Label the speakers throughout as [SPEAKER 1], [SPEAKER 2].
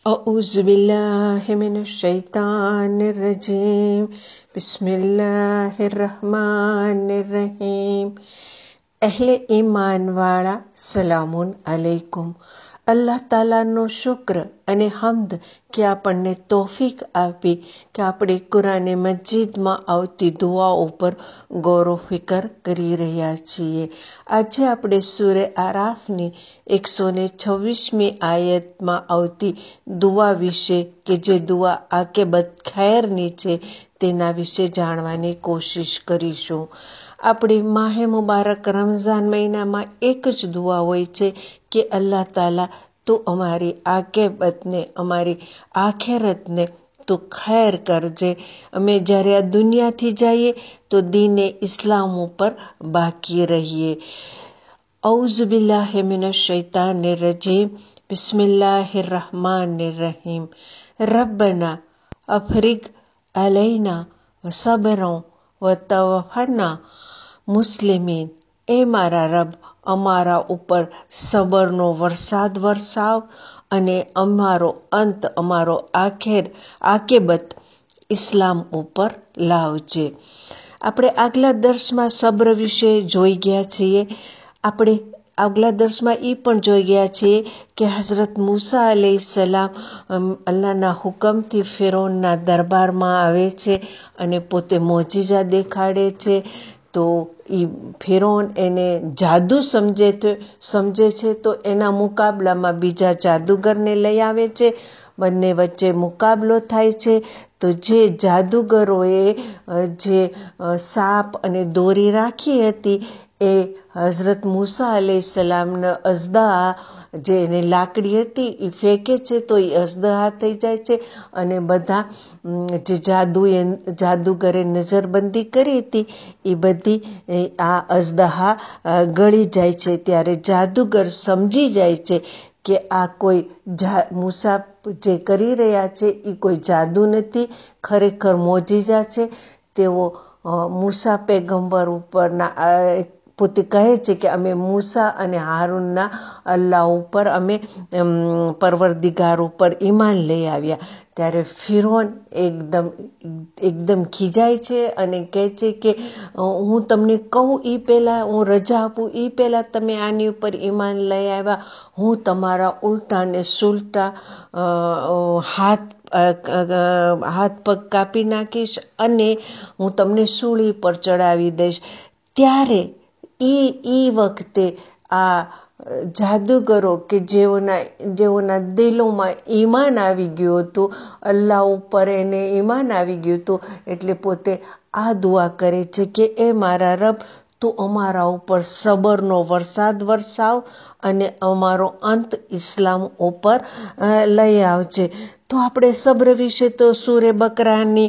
[SPEAKER 1] अऊज़ु बिल्लाहि मिनश शैतानिर रजीम बिस्मिल्लाहिर रहमानिर रहीम। અહેલે ઈમાનવાળા સલામુન અલૈકુમ। અલ્લાહ તાલાનો શુક્ર અને હમ્દ કે આપણને તોફીક આપી કે આપણે કુરાને મજીદમાં આવતી દુઆઓ પર ગૌર ફિકર કરી રહ્યા છીએ। આજે આપણે સૂરે આરાફની 126મી આયતમાં આવતી દુઆ વિશે કે જે દુઆ આકેબત ખૈરની છે તેના વિશે જાણવાની કોશિશ કરીશું। આપણી માહે મુબારક રમઝાન મહિનામાં એક જ દુઆ હોય છે કે અલ્લાહ તાલા તું અમારી આકેબતને, અમારી આખેરતને તું ખૈર કરજે। અમે જ્યારે આ દુનિયાથી જઈએ તો દીને ઇસ્લામ ઉપર બાકી રહીએ। અઉઝુ બિલ્લાહિ મિનશ શૈતાનિર રજીમ બિસ્મિલ્લાહિર રહમાનિર રહીમ। રબ્બના અફરિગ અલૈના સબરન વ તવફના મુસ્લિમીન। એ મારા રબ, અમારા ઉપર સબરનો વરસાદ વરસાવ અને અમારો અંત, અમારો આકેબત ઇસ્લામ ઉપર લાવજે। આપણે આગલા દર્શમાં સબ્ર વિશે જોઈ ગયા છીએ। આપણે આગલા દર્શમાં એ પણ જોઈ ગયા છીએ કે હઝરત મૂસા અલૈહિસ્સલામ અલ્લાહના હુકમથી ફિરૌનના દરબારમાં આવે છે અને પોતે મોજીઝા દેખાડે છે। તો એ ફિરૌન એને જાદુ સમજે છે તો એના મુકાબલામાં બીજા જાદુગરને લઈ આવે છે। બંને વચ્ચે મુકાબલો થાય છે તો જે જાદુગરોએ જે સાપ અને દોરી રાખી હતી એ હઝરત મૂસા અલૈહિસ્સલામના અઝદહા, જે એની લાકડી હતી એ ફેંકે છે તો એ અઝદહા થઈ જાય છે અને બધા જે જાદુગરે નજરબંધી કરી હતી એ બધી આ અઝદહા ગળી જાય છે। ત્યારે જાદુગર સમજી જાય છે કે આ કોઈ મૂસા જે કરી રહ્યા છે એ કોઈ જાદુ નથી, ખરેખર મોજીઝા છે। તેઓ મૂસા પૈગંબર ઉપરના પોતે કહે છે કે અમે મૂસા અને હારૂનના અલ્લાહ ઉપર, અમે પરવરદિગાર ઉપર ઈમાન લઈ આવ્યા। ત્યારે ફિરૌન એકદમ ખીજાય છે અને કહે છે કે હું તમને કહું એ પહેલાં, હું રજા આપું એ પહેલાં તમે આની ઉપર ઈમાન લઈ આવ્યા, હું તમારા ઉલટા ને સુલટા હાથ પગ કાપી નાખીશ અને હું તમને સૂળી પર ચડાવી દઈશ। ત્યારે એ વખતે આ જાદુગરો કે જેઓના દિલોમાં ઈમાન આવી ગયું હતું, અલ્લાહ ઉપર એને ઈમાન આવી ગયું હતું, એટલે પોતે આ દુઆ કરે છે કે એ મારા રબ, તું અમારા ઉપર સબરનો વરસાદ વરસાવ અને અમારો અંત ઇસ્લામ ઉપર લઈ આવજે। તો આપણે સબ્ર વિશે તો સૂરે બકરાની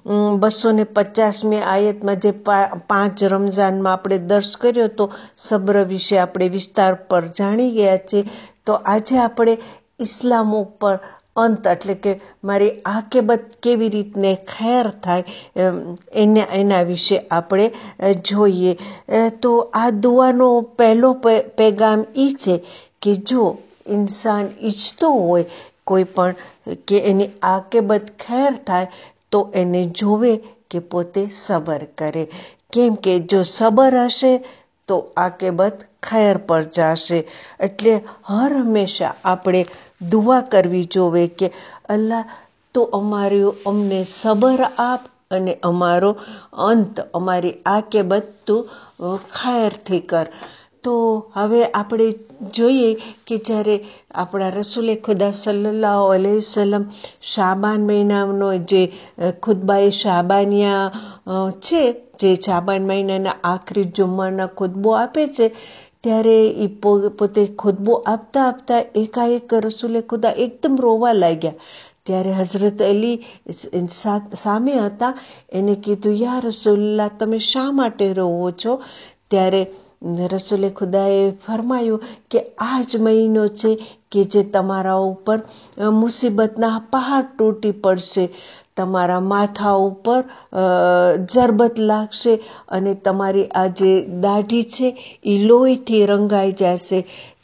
[SPEAKER 1] 250મી આયતમાં જે 5 રમઝાનમાં આપણે દર્શ કર્યો તો સબ્ર વિશે આપણે વિસ્તાર પર જાણી ગયા છીએ। તો આજે આપણે ઇસ્લામ ઉપર અંત, એટલે કે મારી આકેબત કેવી રીતને ખૈર થાય એના વિશે આપણે જોઈએ। તો આ દુઆનો પહેલો પેગામ એ છે કે જો ઇન્સાન ઈચ્છતો હોય કોઈ પણ કે એની આકેબત ખૈર થાય તો એને જોવે કે પોતે સબર કરે, કેમ કે જો સબર હશે તો આકેબત ખૈર પર જશે। એટલે હર હંમેશા આપણે દુઆ કરવી જોવે કે અલ્લાહ તું અમને સબર આપ અને અમારો અંત, અમારી આકેબત તું ખૈરથી કર। તો હવે આપણે જોઈએ કે જ્યારે આપણા રસૂલે ખુદા સલ્લલ્લાહુ અલૈહિ વસલ્લમ શાબાન મહિનાનો જે ખુતબાએ શાબાનિયા છે, જે શાબાન મહિનાના આખરી જુમ્માના ખુતબો આપે છે, ત્યારે એ પોતે ખુતબો આપતા એકાએક રસૂલે ખુદા એકદમ રોવા લાગ્યા। ત્યારે હઝરત અલી સામે હતા, એને કીધું યા રસૂલલ્લાહ, તમે શા માટે રોવો છો? ત્યારે રસૂલે ખુદાએ ફરમાયું કે આ જ મહિનો છે કે જે તમારા ઉપર મુસીબતના પહાડ તૂટી પડશે, તમારા માથા ઉપર જરબત લાગશે અને તમારી આ જે દાઢી છે એ લોહીથી રંગાઈ જશે।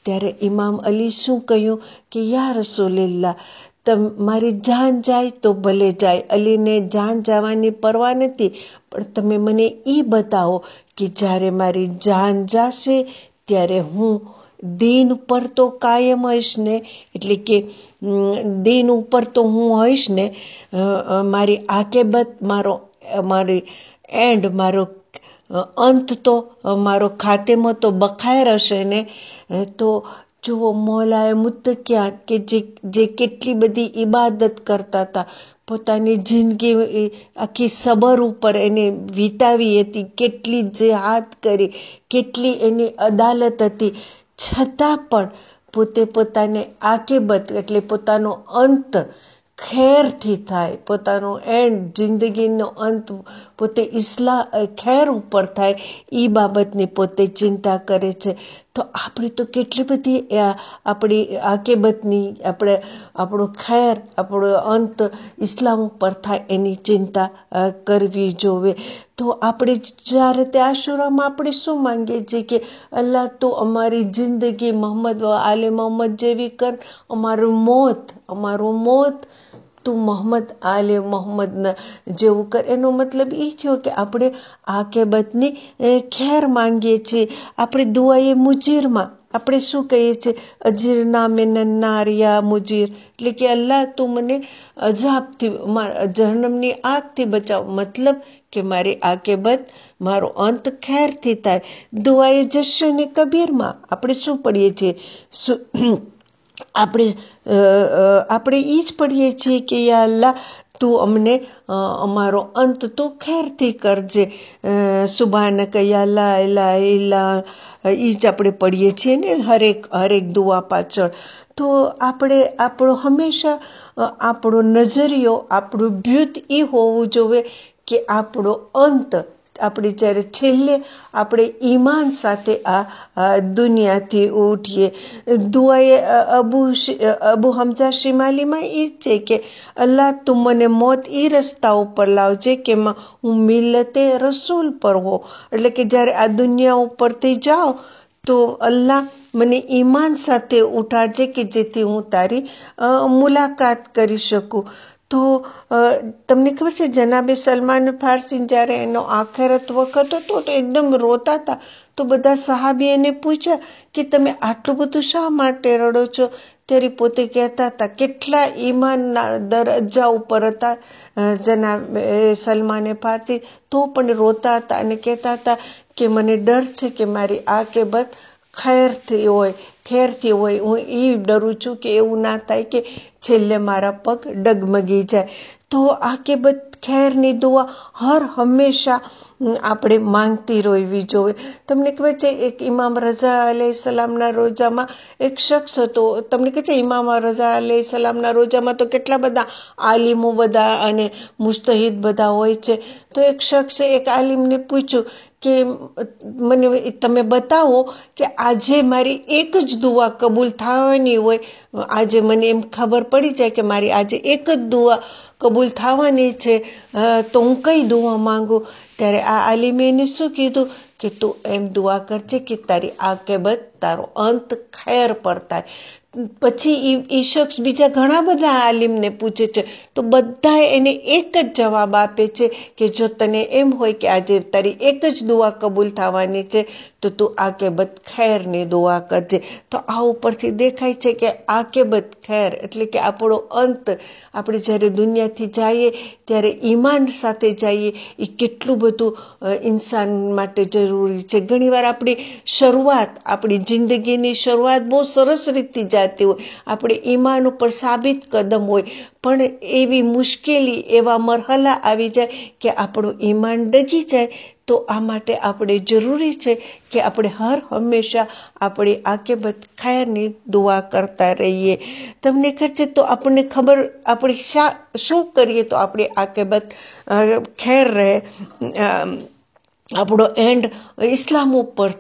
[SPEAKER 1] ત્યારે ઇમામ અલી શું કહ્યું કે યા રસૂલલ્લાહ, મારી જાન જાય તો ભલે જાય, અલીને જાન જવાની પરવા નથી, પણ તમે મને ઈ બતાવો કે જ્યારે મારી જાન જાશે ત્યારે હું દીન ઉપર તો કાયમ હઈશ ને, એટલે કે દીન ઉપર તો હું હઈશ ને, મારી આકેબત, મારી એન્ડ, મારો અંત તો, મારો ખાતેમો તો બખાયર હશે ને. તો જુઓ, મૌલાએ મુત્તકિયા કે જે કેટલી બધી ઇબાદત કરતા હતા, પોતાની જિંદગી આખી સબર ઉપર એને વિતાવી હતી, કેટલી જેહાદ કરી, કેટલી એની અદાલત હતી, છતાં પણ પોતે પોતાને આકેબત એટલે પોતાનો અંત ખેરથી થાય, પોતાનો એન્ડ, જિંદગીનો અંત પોતે ખેર ઉપર થાય, એ બાબતની પોતે ચિંતા કરે છે. તો આપણે તો કેટલી બધી આપણી આકેબતની, આપણો ખેર, આપણો અંત ઇસ્લામ ઉપર થાય એની ચિંતા કરવી જોવે. તો આપણે જ્યારે તે આશુરામાં આપણે શું માંગીએ છીએ કે અલ્લાહ તું અમારી જિંદગી આલે મોહમ્મદ જેવી કર, અમારું મોત તું મોહમ્મદ આલે મોહમ્મદ જેવું કર. એનો મતલબ એ થયો કે આપણે આકેબતની ખેર માંગીએ છીએ. આપણે દુઆએ મુજીરમાં આપણે શું કહીએ છીએ? અજીરના મિનન્નાર યા મુજીર, એટલે કે અલ્લાહ તું મને અઝાબથી, જહન્નમની આગથી બચાવ, મતલબ કે મારી આકેબત, મારો અંત ખેરથી થાય. દુઆએ જશ્ન કબીરમાં આપણે શું પડીએ છીએ? આપણે ઈ જ પડીએ છીએ કે યા અલ્લાહ તું અમને અમારો અંત તો ખેરથી કરજે. સુબહાનક યા લા ઇલાહા ઇલ્લા, ઈ જ આપણે પડીએ છીએ ને હરેક દુઆ પાછળ. તો આપણો હંમેશા આપણો નજરિયો, આપણું બ્યુત એ હોવું જોઈએ કે આપણો અંત, આપણે જ્યારે છેલ્લે આપણે ઈમાન સાથે આ દુનિયાથી ઉઠીએ. દુઆએ અબુ હમઝા શિમાલીમાં એ જ છે કે અલ્લાહ તું મને મોત એ રસ્તા ઉપર લાવજે કે હું મિલ્લતે રસૂલ પર હો, એટલે કે જ્યારે આ દુનિયા ઉપરથી જાઓ તો અલ્લાહ મને ઈમાન સાથે ઉઠાડજે કે જેથી હું તારી મુલાકાત કરી શકું. તો તમને ખબર છે, જનાબે સલમાન ફારસી જ્યારે એનો આખેરત વખત હતો તો એકદમ રોતા હતા. તો બધા સહાબી એને પૂછ્યા કે તમે આટલું બધું શા માટે રડો છો? ત્યારે પોતે કહેતા હતા, કેટલા ઈમાનના દરજ્જા ઉપર હતા જનાબે સલમાને ફારસી, તો પણ રોતા હતા અને કહેતા હતા કે મને ડર છે કે મારી આકેબત ખેરથી હોય. હું એ ડરું છું કે એવું ના થાય કે છેલ્લે મારા પગ ડગમગી જાય. તો આકેબત ખેરની દુઆ હંમેશા આપણે માંગતી રહેવી જોઈએ. તમને ખબર છે, એક ઇમામ રઝા અલૈહિસ્સલામના રોજામાં એક શખ્સ હતો. તમને ખબર છે, ઇમામ રઝા અલૈહિસ્સલામના રોજામાં તો કેટલા બધા આલિમો બધા અને મુજતહિદ બધા હોય છે. તો એક શખ્સે એક આલિમને પૂછ્યું કે મને તમે બતાવો કે આજે મારી એક જ દુઆ કબૂલ થવાની હોય, આજે મને એમ ખબર પડી જાય કે મારી આજે એક જ દુઆ કબૂલ થવાની છે, તો હું કઈ દુઆ માંગુ? ત્યારે આ આલિમે એને શું કીધું કે તું એમ દુઆ કરજે કે તારી આકેબત, તારો અંત ખેર પર થાય. પછી એ શખ્સ બીજા ઘણા બધા આલિમને પૂછે છે, તો બધા એને એક જ જવાબ આપે છે કે જો તને એમ હોય કે આજે તારી એક જ દુઆ કબૂલ થવાની છે તો તું આકેબત ખેરની દુઆ કરજે. તો આ ઉપરથી દેખાય છે કે આકેબત ખેર એટલે કે આપણો અંત, આપણે જ્યારે દુનિયાથી જઈએ ત્યારે ઈમાન સાથે જઈએ, એ કેટલું બધું ઇન્સાન માટે જરૂરી છે. ઘણીવાર આપણી જિંદગીની શરૂઆત બહુ સરસ રીતથી જતી હોય, આપણે ઈમાન ઉપર સાબિત કદમ હોય, પણ એવી મુશ્કેલી, એવા મરહલા આવી જાય કે આપણું ઈમાન ડગી જાય. તો આ માટે આપણે જરૂરી છે કે આપણે હંમેશા આપણી આકેબત ખેરની દુઆ કરતા રહીએ. તમને ખબર છે, તો આપણને ખબર આપણે શું કરીએ તો આપણી આકેબત ખેર રહે, આપણો એન્ડ ઇસ્લામ ઉપર થાય.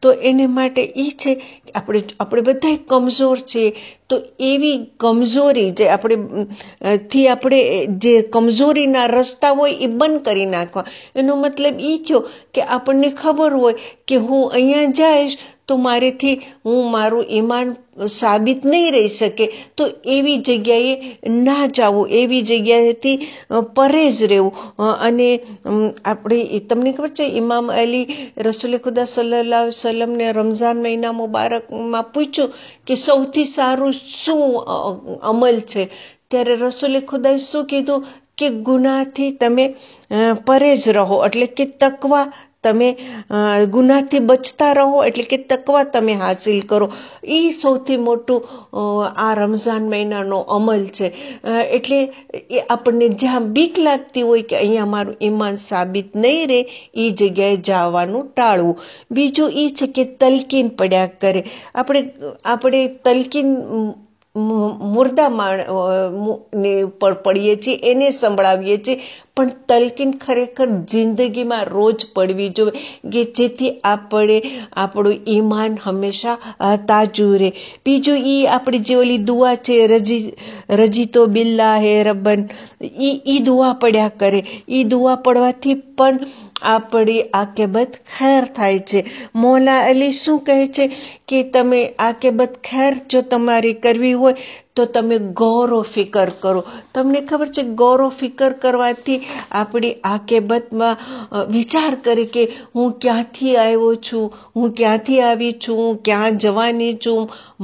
[SPEAKER 1] તો એને માટે એ છે કે આપણે બધા કમજોર છીએ, તો એવી કમજોરી જે આપણે જે કમજોરીના રસ્તા હોય એ બંધ કરી નાખવા. એનો મતલબ એ થયો કે આપણને ખબર હોય કે હું અહીંયા જઈશ તો હું મારું ઈમાન સાબિત નહીં રહી શકે, તો એવી જગ્યાએ ના જવું, એવી જગ્યાએથી પરેજ રહેવું. અને તમને ખબર છે, ઇમામ અલી રસૂલ ખુદા સલ્લલ્લાહુ અલૈહિ વસલ્લમને રમઝાન મહિના મુબારકમાં પૂછ્યું કે સૌથી સારું શું અમલ છે, ત્યારે રસૂલ ખુદાએ શું કીધું કે ગુનાહથી તમે પરેજ રહો, એટલે કે તકવા, તમે ગુનાહથી બચતા રહો, એટલે કે તકવા તમે હાસિલ કરો. એ સૌથી મોટું આ રમઝાન મહિનાનો અમલ છે. એટલે એ આપણને જ્યાં બીક લાગતી હોય કે અહીંયા મારું ઈમાન સાબિત નહીં રહે, એ જગ્યાએ જવાનું ટાળવું. બીજું એ છે કે તલકીન પડ્યા કરે. આપણે તલકીન મુર્દા માણસને પર પડીએ છીએ, એને સંભળાવીએ છીએ, પણ તલકીન ખરેખર જિંદગીમાં રોજ પડવી જોઈએ, કે જેથી આપણું ઈમાન હંમેશા તાજું રહે. બીજું આપણી જે ઓલી દુઆ છે, રજીતો બિલ્લાહે રબ્બન, ઈ દુઆ પડ્યા કરે. ઈ દુઆ પડવાથી પણ આપણી આકેબત ખેર થાય છે. મૌલા અલી શું કહે છે કે તમે આકેબત ખેર જો તમારી કરવી હોય તો તમે ગૌર ફિકર કરો. તમને ખબર છે, ગૌર ફિકર કરવાથી આપણી આકેબતમાં વિચાર કરે કે હું ક્યાંથી આવ્યો છું, હું ક્યાંથી આવી છું, હું ક્યાં જવાની છું,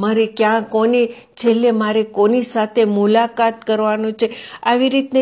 [SPEAKER 1] મારે કોની સાથે મુલાકાત કરવાનું છે. આવી રીતે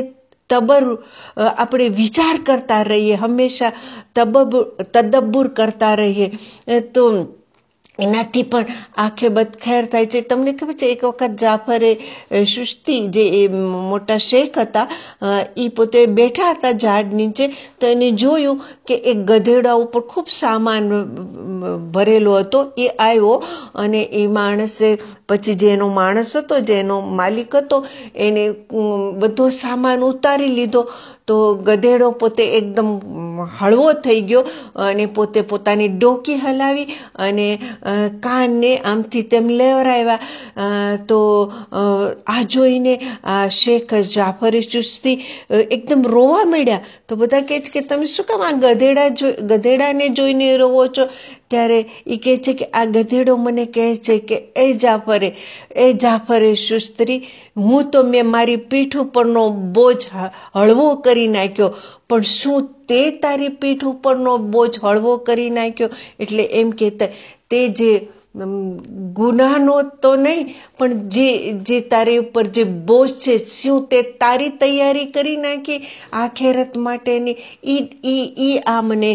[SPEAKER 1] આપણે વિચાર કરતા રહીએ, હંમેશા તદબ્બુર કરતા રહીએ, તો એનાથી પણ આખેબત ખેર થાય છે. તમને ખબર છે, એક વખત જાફરે ચિશ્તી, જે મોટા શેખ હતા, એ પોતે બેઠા હતા ઝાડ નીચે, તો એને જોયું કે એક ગધેડા ઉપર ખૂબ સામાન ભરેલો હતો. એ આવ્યો અને એ માણસે પછી જેનો માણસ હતો, જેનો માલિક હતો, એને બધો સામાન ઉતારી લીધો. તો ગધેડો પોતે એકદમ હળવો થઈ ગયો અને પોતે પોતાની ડોકી હલાવી અને કાનને આમથી તેમ લેવરાવ્યા. તો આ જોઈને આ શેખ જાફરે ચિશ્તી એકદમ રોવા માંડ્યા. તો બધા કહે છે કે તમે શું કામ આ ગધેડાને જોઈને રોવો છો? ત્યારે એ કહે છે કે આ ગધેડો મને કહે છે કે એ જાફરે ચિશ્તી, મેં મારી પીઠ ઉપરનો બોજ હળવો કરી નાખ્યો, પણ શું તે તારી પીઠ ઉપરનો બોજ હળવો કરી નાખ્યો? એટલે એમ કહેતા, તે જે ગુનાહનો તો નહીં, પણ જે તારી ઉપર જે બોજ છે, શું તે તારી તૈયારી કરી નાખી આખેરત માટેની? ઈ આ મને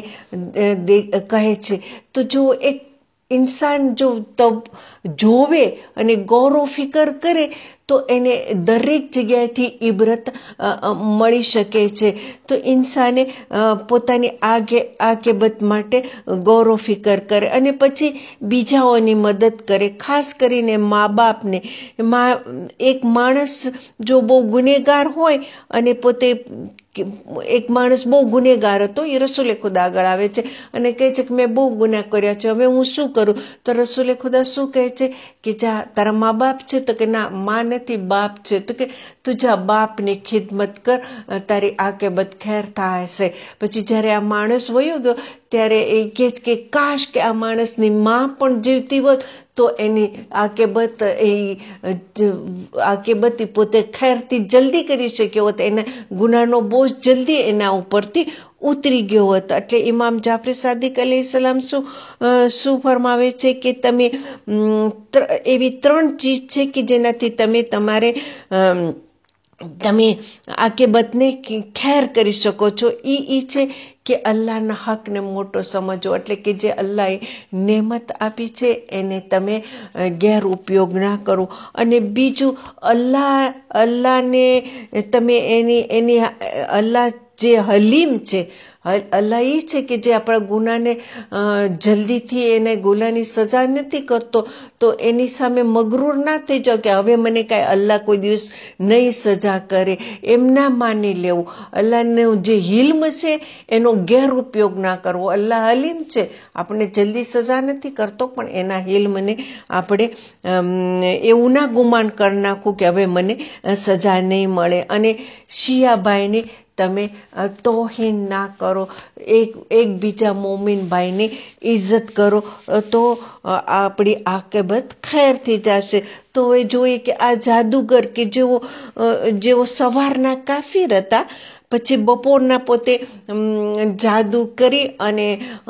[SPEAKER 1] કહે છે. તો જો એક ઇન્સાન જો જોવે અને ગૌર ફિકર કરે તો એને દરેક જગ્યાએથી ઇબરત મળી શકે છે. તો ઇન્સાને પોતાની આકેબત માટે ગૌર ફિકર કરે અને પછી બીજાઓની મદદ કરે, ખાસ કરીને મા બાપને. એક માણસ જો બહુ ગુનેગાર હોય અને પોતે એક માણસ બહુ ગુનેગાર હતો, એ રસૂલે ખુદા આગળ આવે છે અને કહે છે કે મેં બહુ ગુનાહ કર્યા છે, હવે હું શું કરું? તો રસૂલે ખુદા શું કહે છે કે જા, તારા મા બાપ છે? તો કે ના, મા નથી, બાપ છે. તો કે તું જા બાપની ખિદમત કર, તારી આકેબત ખેર થશે. પછી જ્યારે આ માણસ વયો ગયો ત્યારે એ કહે છે કે કાશ કે આ માણસની મા પણ જીવતી હોત તો એની આકેબત પોતે ખેરથી જલ્દી કરી શક્યો હોત, એના ગુનાનો બોજ જલ્દી એના ઉપરથી ઉતરી ગયો હતો. એટલે ઇમામ જાફર સાદિક અલૈહિસ્સલામ શું ફરમાવે છે કે તમે એવી 3 ચીજ છે કે જેનાથી તમે આકેબતને ખેર કરી શકો છો. ઈ છે કે અલ્લાહના હકને મોટો સમજો, એટલે કે જે અલ્લાહે નેમત આપી છે એને તમે ગેર ઉપયોગ ના કરો. અને બીજું, અલ્લાહને તમે અલ્લાહ જે હલીમ છે, અલ્લાહ એ છે કે જે આપણા ગુનાને જલ્દીથી એને ગુનાની સજા નથી કરતો, તો એની સામે મગરૂર ના થઈ જાવ કે હવે મને કાંઈ અલ્લાહ કોઈ દિવસ નહીં સજા કરે, એમ ના માની લેવું. અલ્લાહનું જે હિલ્મ છે એનો ગેરઉપયોગ ના કરવો. અલ્લાહ હલીમ છે, આપણે જલ્દી સજા નથી કરતો, પણ એના હિલ્મને આપણે એવું ના ગુમાન કરી નાખવું કે હવે મને સજા નહીં મળે. અને શિયાભાઈને તમે તોહીન ના કરો, એકબીજા મોમિન ભાઈને ઇજ્જત કરો, તો આપણી આકિબત ખૈરથી જશે. તો હવે જોઈએ કે આ જાદુગર કે જેઓ સવારના કાફિર હતા, પછી બપોરના પોતે જાદુ કરી અને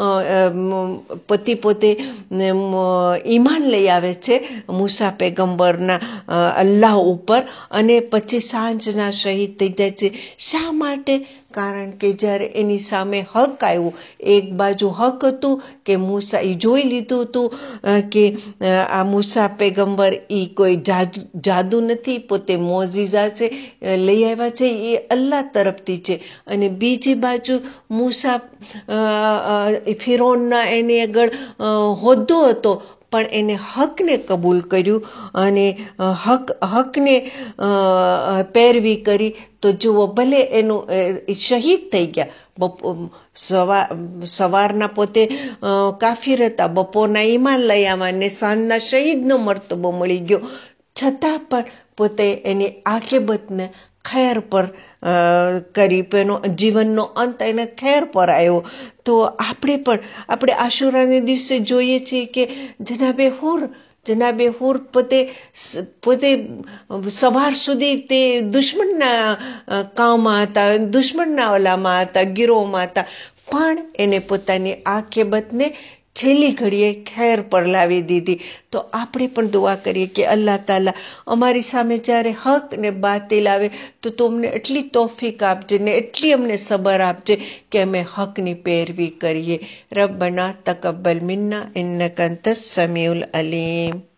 [SPEAKER 1] પોતે ઈમાન લઈ આવે છે મૂસા પૈગંબરના અલ્લાહ ઉપર, અને પછી સાંજના શહીદ થઈ જાય છે. શા માટે? કારણ કે જ્યારે એની સામે હક આવ્યું, એક બાજુ હક હતું કે મૂસા, એ જોઈ લીધું હતું કે આ મૂસા પૈગંબર એ કોઈ જાદુ નથી, પોતે મોજીઝા છે લઈ આવ્યા છે, એ અલ્લાહ તરફથી છે. અને બીજી બાજુ મૂસા ફિરૌનના એની આગળ હોદ્દો હતો, પણ એને હકને કબૂલ કર્યું અને હકને પેરવી કરી. તો જુઓ, ભલે એનું શહીદ થઈ ગયા, સવારના પોતે કાફિર હતા, બપોરના ઈમાન લઈ આવ્યા અને સાંજના શહીદનો મર્તબો મળી ગયો, છતાં પણ પોતે એની આકિબતને ખૈર પર કરી, એનો જીવનનો અંત એને ખૈર પર આવ્યો. તો આપણે આશુરાને દિવસે જોઈએ છીએ કે જનાબે હુર પોતે સવાર સુધી તે દુશ્મનના કામમાં હતા, દુશ્મનના ઓલામાં હતા, ગિરોહમાં હતા, પણ એને પોતાની આકિબતને છેલ્લી ઘડીએ ખૈર પર લાવી દીધી. તો આપણે પણ દુઆ કરીએ કે અલ્લાહ તાલા અમારી સામે જ્યારે હક ને બાતિલ આવે તો તું અમને એટલી તૌફીક આપજે ને એટલી અમને સબર આપજે કે અમે હકની પેરવી કરીએ. રબ્બના તકબ્બલ મિન્ના ઇન્નકા અંતસ સમીઉલ અલીમ.